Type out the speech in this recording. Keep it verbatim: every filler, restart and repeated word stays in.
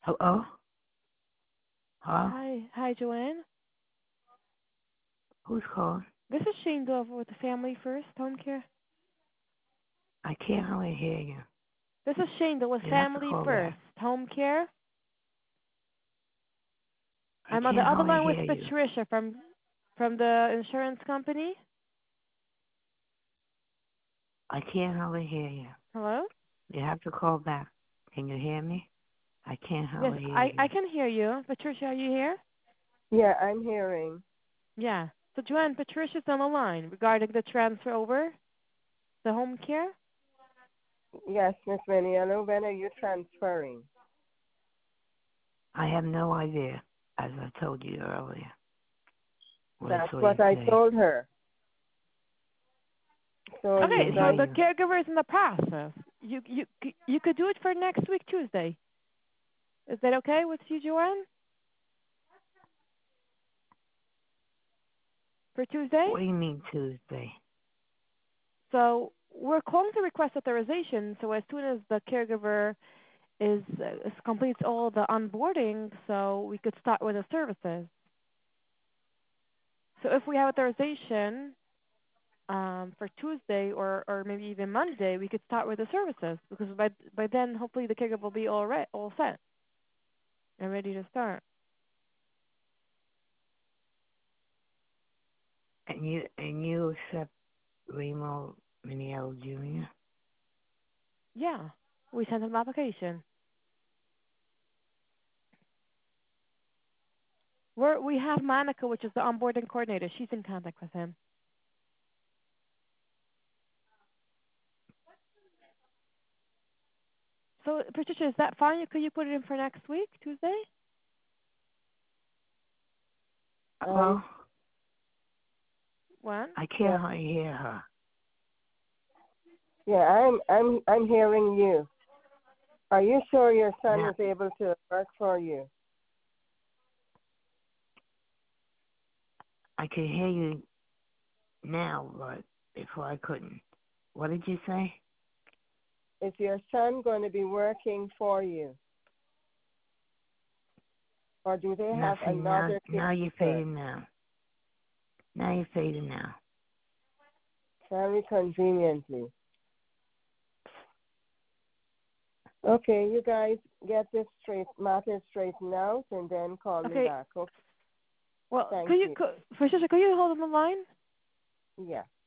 Hello? Huh? Hi, hi, Joanne. Who's calling? This is Shane Dover with the Family First Home Care. I can't hardly hear you. This is Shane Dover with You have to Family call First back. Home Care. I I'm on the can't other hardly line with hear you. Patricia from from the insurance company. I can't hardly hear you. Hello? You have to call back. Can you hear me? I can't Yes, hardly hear I you. I can hear you. Patricia, are you here? Yeah, I'm hearing. Yeah. So Joanne, Patricia's on the line regarding the transfer over the home care. Yes, Miss Maniello, when are you transferring? I have no idea, as I told you earlier. Wait That's till you what I say. told her. So I you Okay, can't so hear guys, the you. caregiver is in the process. You you you could do it for next week Tuesday. Is that okay with you, Joanne? For Tuesday? What do you mean Tuesday? So we're calling to request authorization. So as soon as the caregiver is, uh, is completes all the onboarding, so we could start with the services. So if we have authorization um, for Tuesday or, or maybe even Monday, we could start with the services because by by then hopefully the caregiver will be all right, all set and ready to start. And you and you accept Remo Miniel Junior? Yeah, we sent him an application. We're, we have Monica, which is the onboarding coordinator. She's in contact with him. So, Patricia, is that fine? Could you put it in for next week, Tuesday? I Hello? When? I can't yeah, hardly hear her. yeah, I'm I'm I'm hearing you. Are you sure your son Now is able to work for you? I can hear you now, but before I couldn't. What did you say? Is your son going to be working for you, or do they Now have see, now, another now you're caregiver? fading now. Now you're fading now. Very conveniently. Okay, you guys get this straight, matter straightened out, and then call me Okay. back. Okay, Well, thank could you, you. could, Patricia, could you hold on the line? Yeah.